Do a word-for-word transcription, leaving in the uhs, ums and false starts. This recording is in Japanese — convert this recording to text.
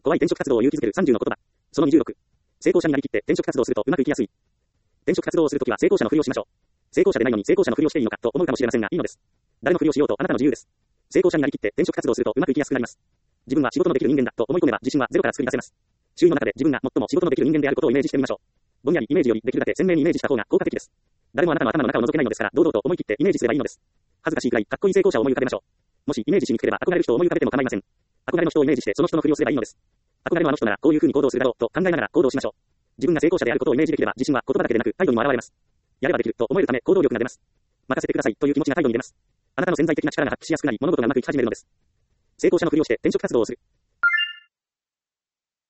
怖い転職活動を勇気づけるさんじゅうの言葉。そのにじゅうろく。成功者になりきって転職活動をするとうまくいきやすい。転職活動をするときは成功者のふりをしましょう。成功者でないのに成功者のふりをしていいのかと思うかもしれませんが、いいのです。誰のふりをしようとあなたの自由です。成功者になりきって転職活動をするとうまくいきやすくなります。自分は仕事のできる人間だと思い込めば自信はゼロから作り出せます。周囲の中で自分が最も仕事のできる人間であることをイメージしてみましょう。ぼんやりイメージよりできるだけ鮮明にイメージした方が効果的です。誰もあなたの頭の中を覗けないのですから、堂々と思い切ってイメージすればいいのです。恥ずかしいくらいかっこいい成功者を思い浮かべましょう。もしイメージしにくければ憧れる人を思い浮かべても構いません。憧れの人をイメージしてその人のふりをすればいいのです。憧れのあの人ならこういう風に行動するだろうと考えながら行動しましょう。自分が成功者であることをイメージできれば自信は言葉だけでなく態度にも現れます。やればできると思えるため行動力が出ます。任せてくださいという気持ちが態度に出ます。あなたの潜在的な力が発揮しやすくなり物事がうまくいき始めるのです。成功者のふりをして転職活動をする。